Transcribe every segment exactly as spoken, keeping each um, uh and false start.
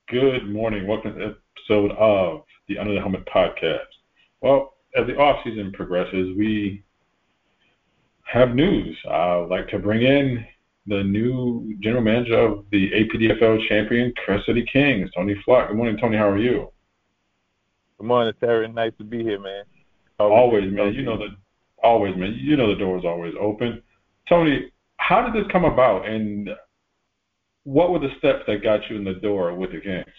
Good morning. Welcome to the episode of the Under the Helmet podcast. Well, as the off season progresses, we have news. I'd like to bring in the new general manager of the A P D F L champion, Crest City Kings, Tony Flock. Good morning, Tony. How are you? Good morning, Terry. Nice to be here, man. Always, man. You know the always, man. You know the door is always open. Tony, how did this come about, and what were the steps that got you in the door with the Kings?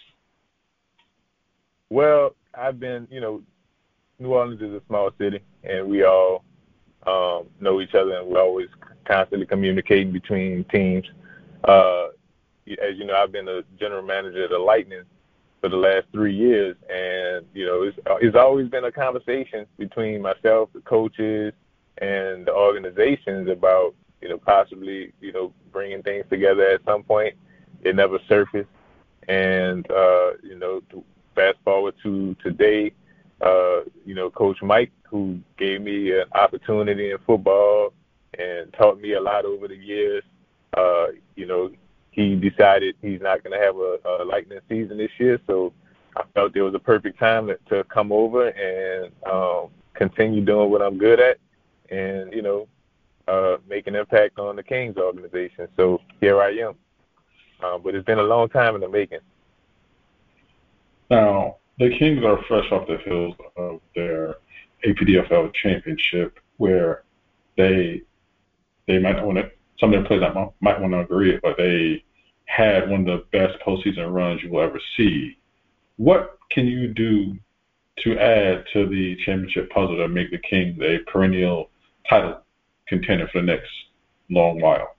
Well, I've been, you know, New Orleans is a small city, and we all um, know each other, and we're always constantly communicating between teams. Uh, as you know, I've been the general manager of the Lightning for the last three years, and, you know, it's, it's always been a conversation between myself, the coaches, and the organizations about, you know, possibly, you know, bringing things together at some point. It never surfaced. And, uh, you know, fast forward to today, uh, you know, Coach Mike, who gave me an opportunity in football and taught me a lot over the years, uh, you know, he decided he's not going to have a, a Lightning season this year. So I felt it was a perfect time to, to come over and um, continue doing what I'm good at and, you know, uh, make an impact on the Kings organization. So here I am. Uh, but it's been a long time in the making. Now, the Kings are fresh off the heels of their A P D F L championship, where they they might want to, some of their players might, might want to agree, but they had one of the best postseason runs you will ever see. What can you do to add to the championship puzzle to make the Kings a perennial title contender for the next long while?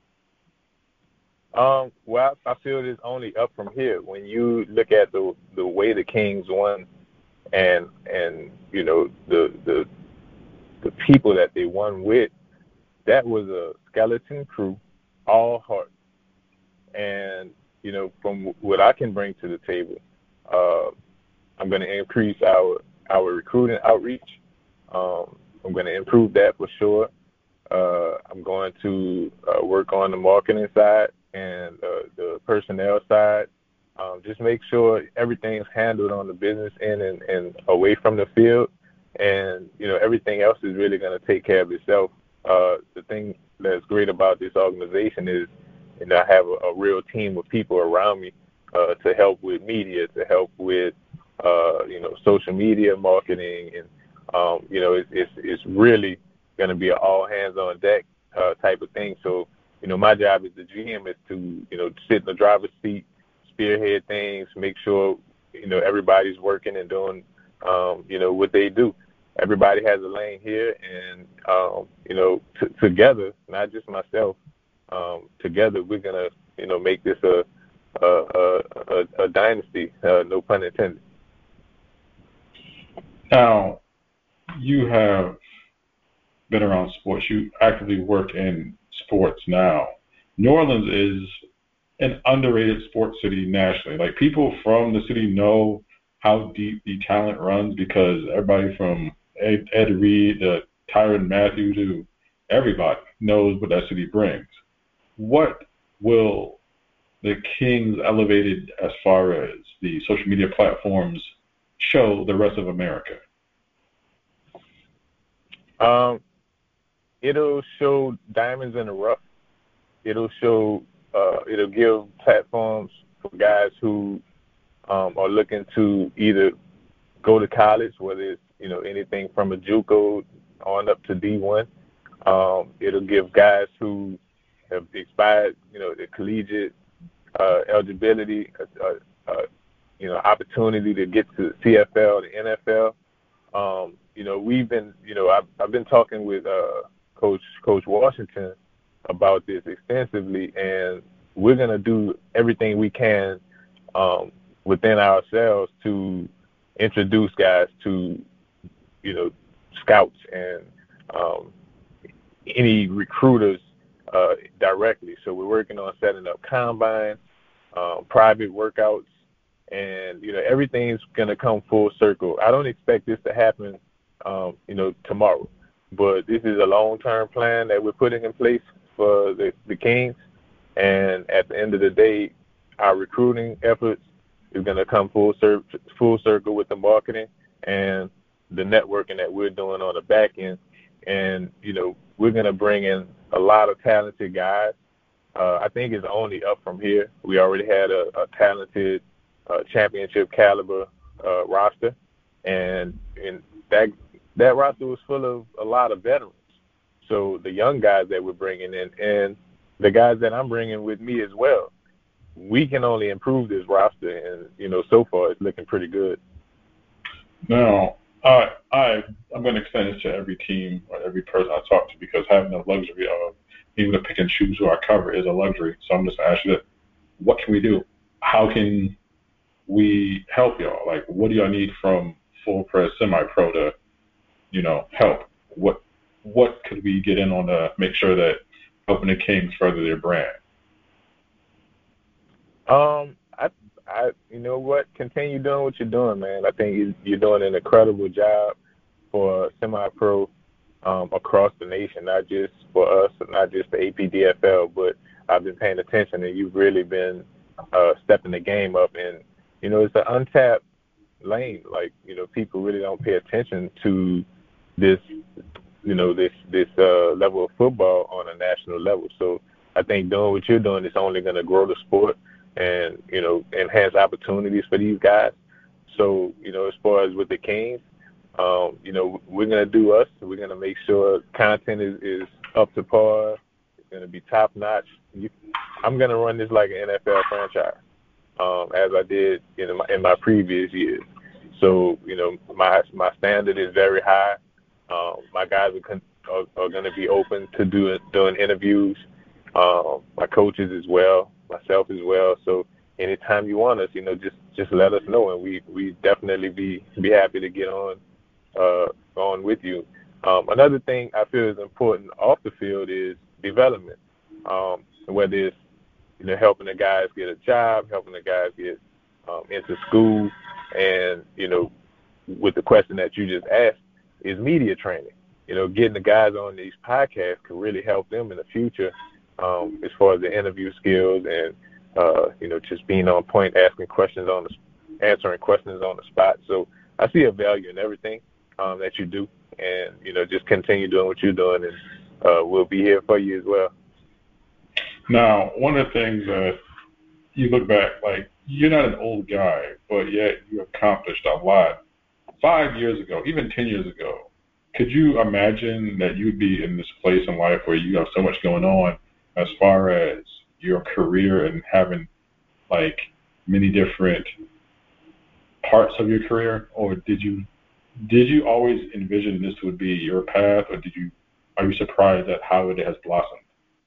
Um, well, I feel it's only up from here. When you look at the the way the Kings won, and and you know the the the people that they won with, that was a skeleton crew, all heart. And you know, from what I can bring to the table, uh, I'm going to increase our our recruiting outreach. Um, I'm going to improve that for sure. Uh, I'm going to uh, work on the marketing side and uh, the personnel side. Um, just make sure everything's handled on the business end and, and away from the field. And, you know, everything else is really going to take care of itself. Uh, the thing that's great about this organization is, you know, I have a, a real team of people around me uh, to help with media, to help with, uh, you know, social media marketing. And, um, you know, it's, it's, it's really going to be an all hands on deck uh, type of thing. So, you know, my job as the G M is to, you know, sit in the driver's seat, spearhead things, make sure, you know, everybody's working and doing, um, you know, what they do. Everybody has a lane here, and, um, you know, t- together, not just myself, um, together we're going to, you know, make this a a, a, a, a dynasty, uh, no pun intended. Now, you have been around sports. You actively work in sports now. New Orleans is an underrated sports city nationally. Like, people from the city know how deep the talent runs because everybody from Ed, Ed Reed to Tyrann Mathieu to everybody knows what that city brings. What will the Kings elevated as far as the social media platforms show the rest of America? Um, it'll show diamonds in the rough. It'll show, uh, it'll give platforms for guys who um, are looking to either go to college, whether it's, you know, anything from a JUCO on up to D one. Um, it'll give guys who have expired, you know, the collegiate uh, eligibility, uh, uh, you know, opportunity to get to the C F L, the N F L. Um, you know, we've been, you know, I've, I've been talking with uh, Coach Coach Washington about this extensively, and we're going to do everything we can um, within ourselves to introduce guys to, you know, scouts and um, any recruiters uh, directly. So we're working on setting up combines, um, private workouts, and, you know, everything's going to come full circle. I don't expect this to happen, um, you know, tomorrow, but this is a long-term plan that we're putting in place for the, the Kings. And at the end of the day, our recruiting efforts, is going to come full cir- full circle with the marketing and the networking that we're doing on the back end. And, you know, we're going to bring in a lot of talented guys. Uh, I think it's only up from here. We already had a, a talented uh, championship caliber uh, roster, and and that that roster was full of a lot of veterans. So the young guys that we're bringing in, and the guys that I'm bringing with me as well, we can only improve this roster, and you know, so far it's looking pretty good. Now, I I I'm going to extend this to every team or every person I talk to, because having the luxury of being able to pick and choose who I cover is a luxury. So I'm just going to ask you that: what can we do? How can we help y'all? Like, what do y'all need from full press, semi-pro to, you know, help? What what could we get in on to make sure that helping the Kings further their brand? Um, I, I, you know what? Continue doing what you're doing, man. I think you, you're doing an incredible job for semi-pro um, across the nation, not just for us, not just the A P D F L, but I've been paying attention, and you've really been uh, stepping the game up. And you know, it's an untapped lane. Like, you know, people really don't pay attention to this, you know, this this uh, level of football on a national level. So I think doing what you're doing is only going to grow the sport and, you know, enhance opportunities for these guys. So, you know, as far as with the Kings, um, you know, we're going to do us. We're going to make sure content is, is up to par. It's going to be top notch. You, I'm going to run this like an N F L franchise, um, as I did in my, in my previous years. So, you know, my my standard is very high. Um, my guys are, con- are, are going to be open to do, doing interviews. Um, my coaches as well, myself as well. So anytime you want us, you know, just, just let us know, and we we definitely be be happy to get on uh, on with you. Um, another thing I feel is important off the field is development, um, whether it's, you know, helping the guys get a job, helping the guys get um, into school, and, you know, with the question that you just asked, is media training. You know, getting the guys on these podcasts can really help them in the future, um, as far as the interview skills and, uh, you know, just being on point, asking questions on the, answering questions on the spot. So I see a value in everything um, that you do, and, you know, just continue doing what you're doing, and uh, we'll be here for you as well. Now, one of the things that you look back, like, you're not an old guy, but yet you accomplished a lot. Five years ago, even ten years ago, could you imagine that you'd be in this place in life where you have so much going on as far as your career and having, like, many different parts of your career? Or did you did you always envision this would be your path, or did you are you surprised at how it has blossomed?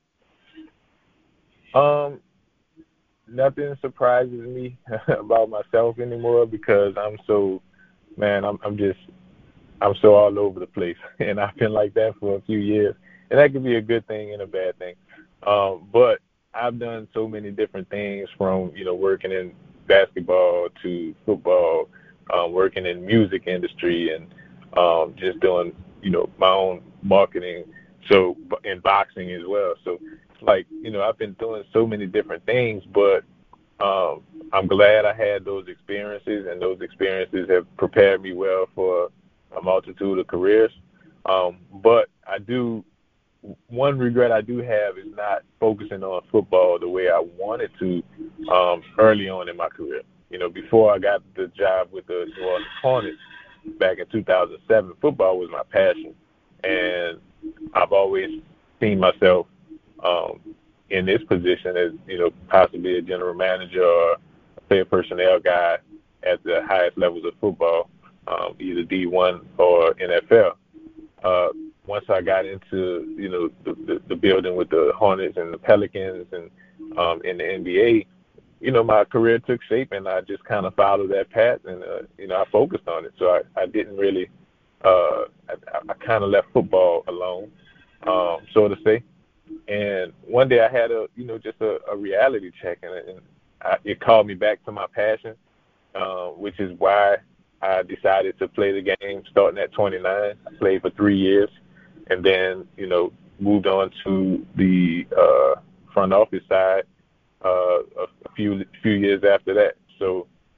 Um, nothing surprises me about myself anymore, because I'm so, man, I'm I'm just I'm so all over the place, and I've been like that for a few years, and that could be a good thing and a bad thing. Um, but I've done so many different things, from, you know, working in basketball to football, um, working in music industry, and um, just doing, you know, my own marketing. So, in boxing as well. So, like, you know, I've been doing so many different things, but um, I'm glad I had those experiences, and those experiences have prepared me well for a multitude of careers. Um, but I do, one regret I do have is not focusing on football the way I wanted to um, early on in my career. You know, before I got the job with the New Orleans Hornets back in two thousand seven, football was my passion. And I've always seen myself um, in this position as, you know, possibly a general manager or a player personnel guy at the highest levels of football, um, either D one or N F L. Uh, once I got into, you know, the, the, the building with the Hornets and the Pelicans and um, in the N B A, you know, my career took shape, and I just kind of followed that path, and, uh, you know, I focused on it. So I, I didn't really, uh, I, I kind of left football alone, um, so to say. And one day I had a, you know, just a, a reality check, and, and I, it called me back to my passion, uh, which is why I decided to play the game starting at twenty-nine. I played for three years, and then, you know, moved on to the uh, front office side uh, a, a few few years after that. So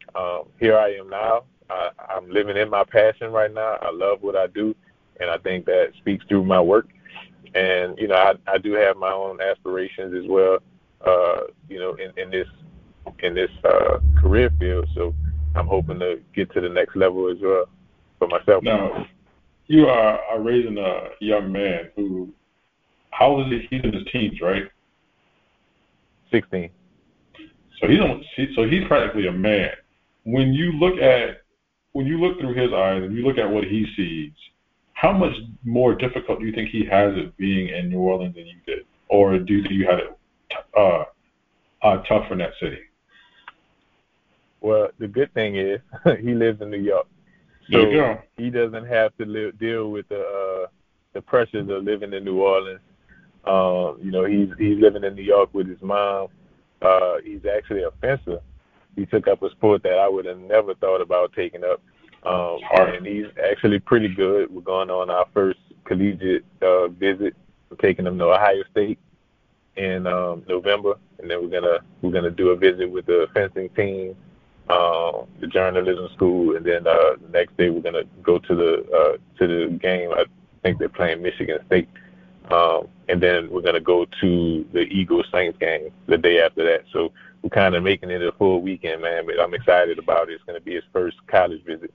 um, here I am now. I, I'm living in my passion right now. I love what I do, and I think that speaks through my work. And you know, I, I do have my own aspirations as well. Uh, you know, in, in this in this uh, career field. So I'm hoping to get to the next level as well for myself. Now, you are, are raising a young man who, how old is he? He's in his teens, right? sixteen. So he's on, so he's practically a man. When you look at when you look through his eyes and you look at what he sees, how much more difficult do you think he has it being in New Orleans than you did, or do you think you had it uh, uh, tougher in that city? Well, the good thing is he lives in New York, There so you go. he doesn't have to live, deal with the uh, the pressures of living in New Orleans. Um, you know, he's he's living in New York with his mom. Uh, he's actually a fencer. He took up a sport that I would have never thought about taking up, um, and he's actually pretty good. We're going on our first collegiate uh, visit. We're taking him to Ohio State in um, November, and then we're gonna we're gonna do a visit with the fencing team, uh, the journalism school, and then uh, the next day we're gonna go to the uh, to the game. I think they're playing Michigan State. Um, and then we're going to go to the Eagles Saints game the day after that. So we're kind of making it a full weekend, man, but I'm excited about it. It's going to be his first college visit.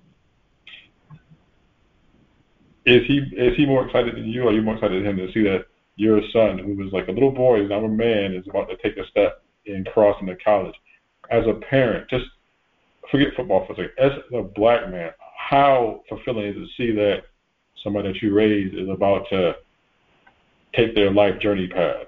Is he is he more excited than you, or are you more excited than him to see that your son, who was like a little boy, is now a man, is about to take a step in crossing to college? As a parent, just forget football for a second. As a black man, how fulfilling is it to see that somebody that you raised is about to take their life journey path?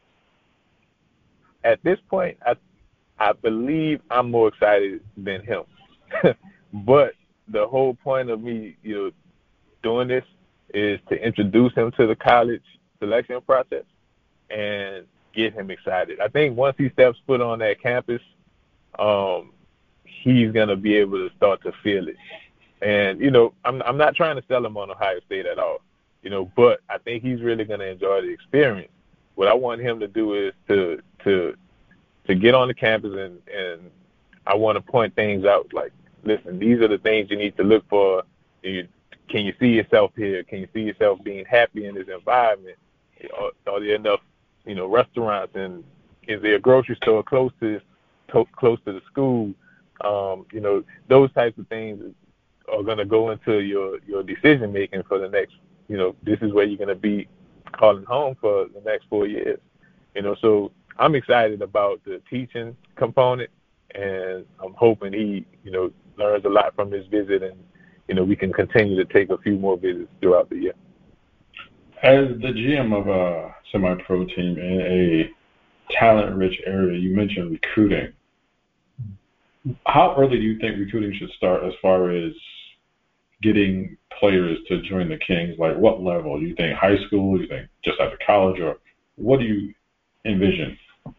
At this point, I I believe I'm more excited than him. But the whole point of me, you know, doing this is to introduce him to the college selection process and get him excited. I think once he steps foot on that campus, um, he's gonna be able to start to feel it. And you know, I'm I'm not trying to sell him on Ohio State at all. You know, but I think he's really going to enjoy the experience. What I want him to do is to to to get on the campus, and, and I want to point things out. Like, listen, these are the things you need to look for. You, can you see yourself here? Can you see yourself being happy in this environment? Are, are there enough, you know, restaurants, and is there a grocery store close to to, close to the school? Um, you know, those types of things are going to go into your your decision making for the next. You know, this is where you're going to be calling home for the next four years. You know, so I'm excited about the teaching component, and I'm hoping he, you know, learns a lot from this visit, and, you know, we can continue to take a few more visits throughout the year. As the G M of a semi-pro team in a talent-rich area, you mentioned recruiting. How early do you think recruiting should start as far as getting players to join the Kings? Like, what level? Do you think high school? Do you think just after college? Or what do you envision?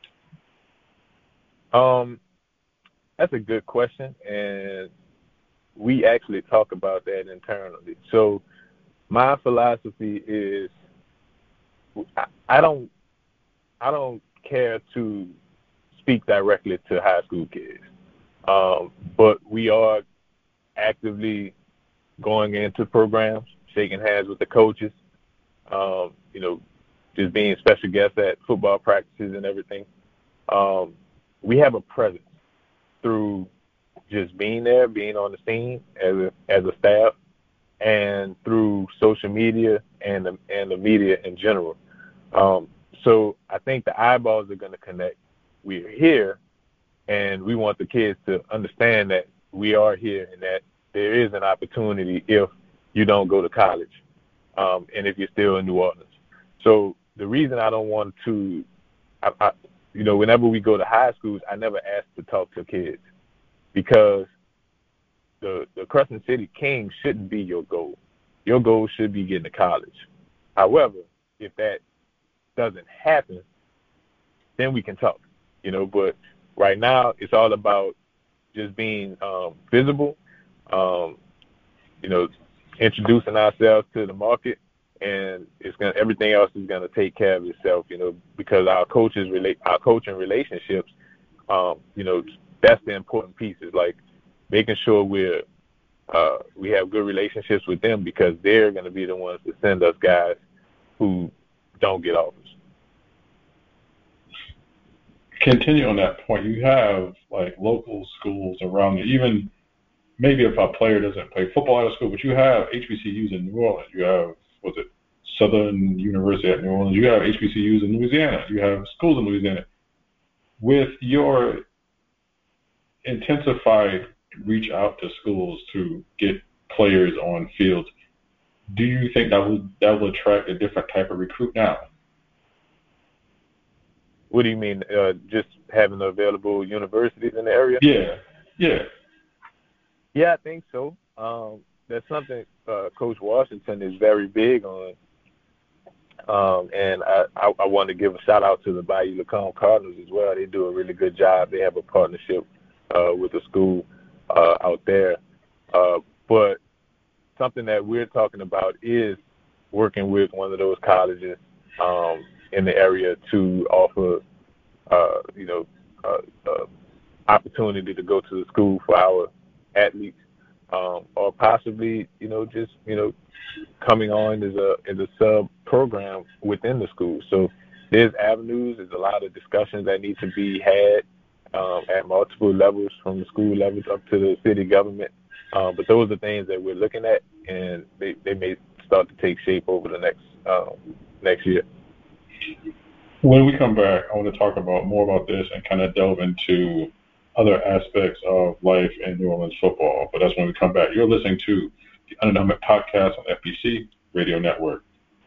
Um, that's a good question, and we actually talk about that internally. So my philosophy is I, I don't I don't care to speak directly to high school kids, um, but we are actively going into programs, shaking hands with the coaches, um, you know, just being special guests at football practices and everything. Um, we have a presence through just being there, being on the scene as a as a staff, and through social media and the, and the media in general. Um, so I think the eyeballs are going to connect. We're here, and we want the kids to understand that we are here and that there is an opportunity if you don't go to college, um, and if you're still in New Orleans. So the reason I don't want to, I, I, you know, whenever we go to high schools, I never ask to talk to kids, because the the Crescent City Kings shouldn't be your goal. Your goal should be getting to college. However, if that doesn't happen, then we can talk, you know. But right now, it's all about just being um, visible, um, you know, introducing ourselves to the market, and it's gonna everything else is gonna take care of itself, you know, because our coaches relate our coaching relationships, um, you know, that's the important piece. Is like making sure we're uh, we have good relationships with them because they're going to be the ones to send us guys who don't get offers. Continue on that point. You have like local schools around you, even maybe if a player doesn't play football out of school, but you have H B C Us in New Orleans. You have, was it Southern University at New Orleans? You have H B C Us in Louisiana. You have schools in Louisiana. With your intensified reach out to schools to get players on fields, do you think that will that will attract a different type of recruit now? What do you mean? Uh, just having available universities in the area? Yeah, yeah, yeah. I think so. Um, that's something uh, Coach Washington is very big on, um, and I, I, I want to give a shout out to the Bayou Lacombe Cardinals as well. They do a really good job. They have a partnership uh, with the school uh, out there, uh, but something that we're talking about is working with one of those colleges um, in the area to offer, uh, you know, uh, uh, opportunity to go to the school for our athletes, um, or possibly, you know, just, you know, coming on as a as a sub program within the school. So there's avenues. There's a lot of discussions that need to be had um, at multiple levels, from the school levels up to the city government. Um, but those are things that we're looking at, and they, they may start to take shape over the next um, next year. When we come back, I want to talk about more about this and kind of delve into other aspects of life in New Orleans football. But that's when we come back. You're listening to the Unannounced Podcast on F B C Radio Network.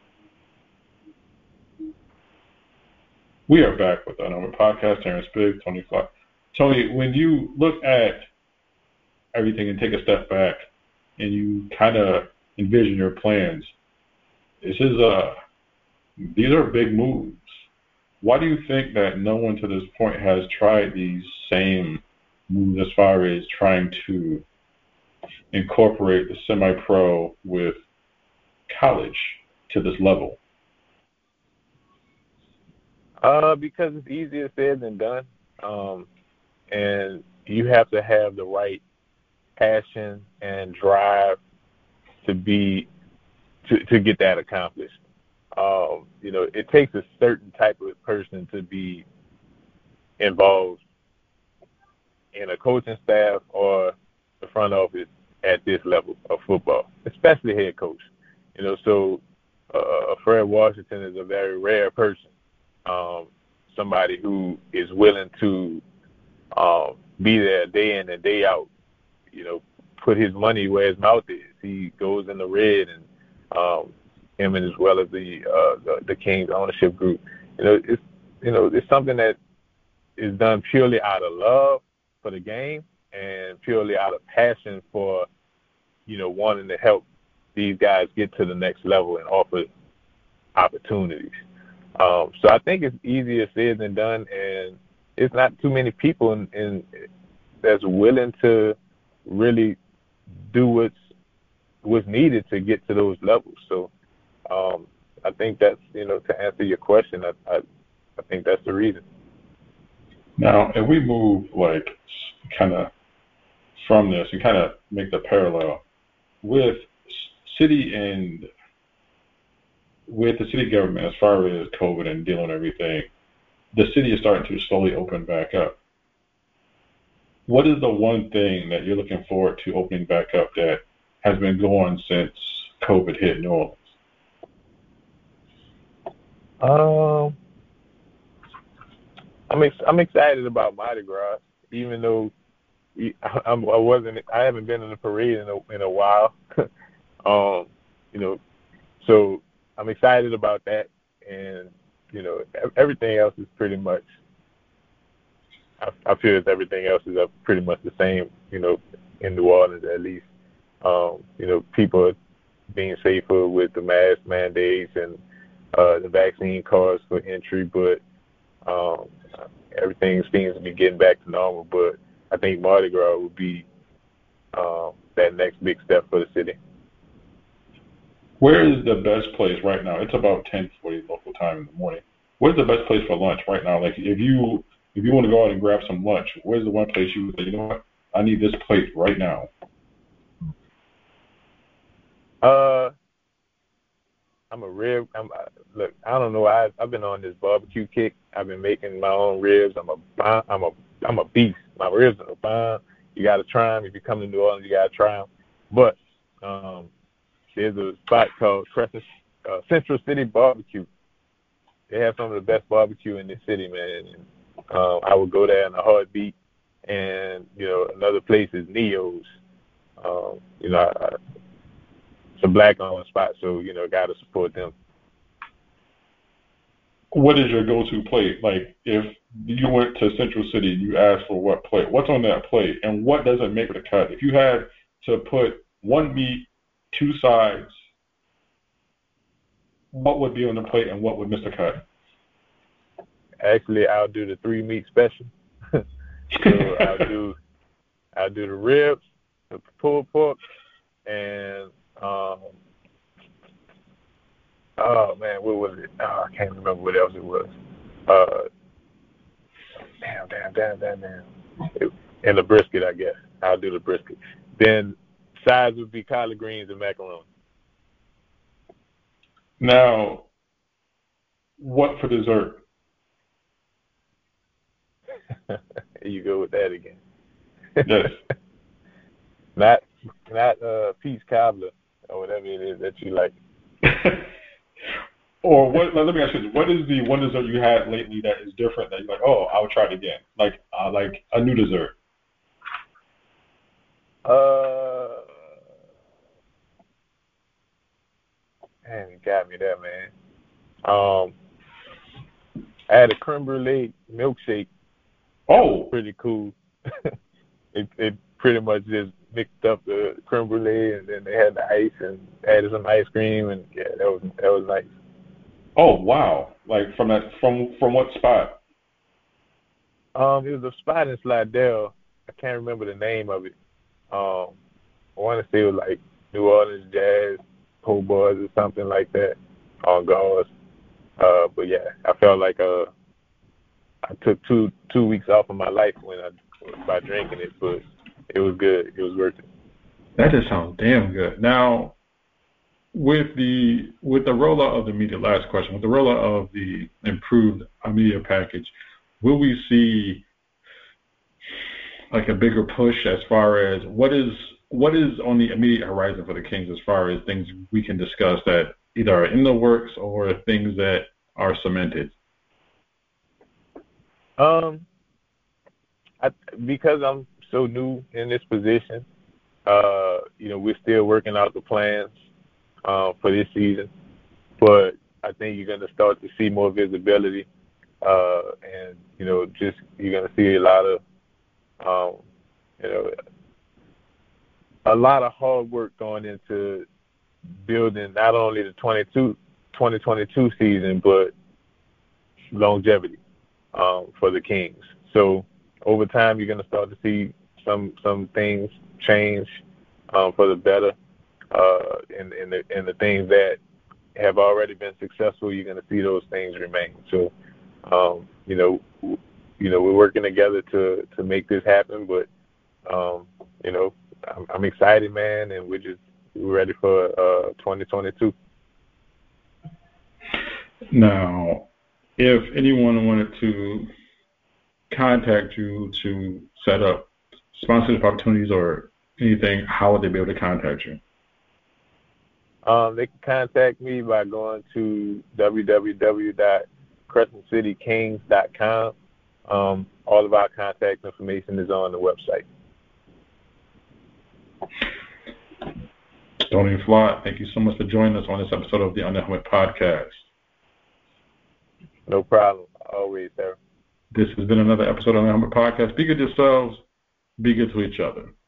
We are back with the Unannounced Podcast. Terrence Biggs, Tony Flock. Tony, when you look at everything and take a step back and you kind of envision your plans, this is a these are big moves. Why do you think that no one to this point has tried these same moves as far as trying to incorporate the semi-pro with college to this level? Uh, because it's easier said than done, um, and you have to have the right passion and drive to be to, to get that accomplished. Um, you know, it takes a certain type of person to be involved in a coaching staff or the front office at this level of football, especially head coach. You know, so uh, Fred Washington is a very rare person, um, somebody who is willing to um, be there day in and day out, you know, put his money where his mouth is. He goes in the red, and um, him and as well as the, uh, the the Kings ownership group. You know, it's you know it's something that is done purely out of love for the game and purely out of passion for, you know, wanting to help these guys get to the next level and offer opportunities. Um, so I think it's easier said than done, and it's not too many people in, in that's willing to really do what's what's needed to get to those levels. So um, I think that's, you know, to answer your question, I, I I think that's the reason. Now, if we move like kind of from this and kind of make the parallel with city and with the city government as far as COVID and dealing with everything, the city is starting to slowly open back up. What is the one thing that you're looking forward to opening back up that has been going since COVID hit New Orleans? Um, I'm ex- I'm excited about Mardi Gras, even though we, I, I wasn't I haven't been in a parade in a in a while. um, you know, so I'm excited about that, and you know, everything else is pretty much. I, I feel that everything else is pretty much the same, you know, in New Orleans at least. Um, you know, people are being safer with the mask mandates and uh, the vaccine cards for entry, but um, everything seems to be getting back to normal. But I think Mardi Gras would be um, that next big step for the city. Where is the best place right now? It's about ten forty local time in the morning. Where's the best place for lunch right now? Like if you if you want to go out and grab some lunch, where's the one place you would say, you know what, I need this plate right now? Uh, I'm a rib. I'm uh, look. I don't know. I I've been on this barbecue kick. I've been making my own ribs. I'm a I'm a I'm a beast. My ribs are fine. You got to try them. If you come to New Orleans, you got to try them. But um, there's a spot called Crescent uh, Central City Barbecue. They have some of the best barbecue in this city, man. And, um, I would go there in a heartbeat. And you know, another place is Neo's. Um, you know, I, I, it's a black-owned spot, so you know, got to support them. What is your go-to plate? Like, if you went to Central City, you asked for what plate? What's on that plate, and what doesn't make the cut? If you had to put one meat, two sides, what would be on the plate, and what would miss the cut? Actually, I'll do the three meat special. So I'll do, I'll do the ribs, the pulled pork, and um, oh man, what was it? Oh, I can't remember what else it was. Uh, damn, damn, damn, damn, damn. It, and the brisket, I guess. I'll do the brisket. Then sides would be collard greens and macaroni. Now, what for dessert? You go with that again. Yes. not not uh, peach cobbler or whatever it is that you like. Or what? Let me ask you this: what is the one dessert you had lately that is different that you're like, oh, I'll try it again, like uh, like a new dessert? Uh, man, you got me there, man. Um, I had a creme brulee milkshake. Oh, pretty cool. it it pretty much just mixed up the creme brulee, and then they had the ice and added some ice cream, and yeah, that was that was nice. Oh wow! Like from that from from what spot? Um, it was a spot in Slidell. I can't remember the name of it. Um, I want to say it was like New Orleans Jazz, Po' Boys, or something like that on Gauze. Uh, but yeah, I felt like uh, I took two two weeks off of my life when I by drinking it, but it was good. It was worth it. That just sounds damn good. Now, with the with the rollout of the media, last question, with the rollout of the improved media package, will we see like a bigger push as far as what is what is on the immediate horizon for the Kings as far as things we can discuss that either are in the works or things that are cemented? Um, I, because I'm so new in this position, uh, you know, we're still working out the plans uh, for this season. But I think you're going to start to see more visibility, uh, and you know, just you're going to see a lot of, um, you know, a lot of hard work going into building not only the twenty-two, twenty twenty-two season, but longevity um, for the Kings. So over time, you're going to start to see some some things change um, for the better, uh, and, and, the, and the things that have already been successful, you're going to see those things remain. So, um, you know, you know, we're working together to to make this happen. But um, you know, I'm, I'm excited, man, and we're just we're ready for uh, twenty twenty-two. Now, if anyone wanted to contact you to set up sponsorship opportunities or anything, how would they be able to contact you? Um, they can contact me by going to w w w dot crescent city kings dot com. Um, all of our contact information is on the website. Tony Flott, thank you so much for joining us on this episode of the Under Helmet Podcast. No problem. Always, sir. This has been another episode of the Under Helmet Podcast. Be good to yourselves. Be good to each other.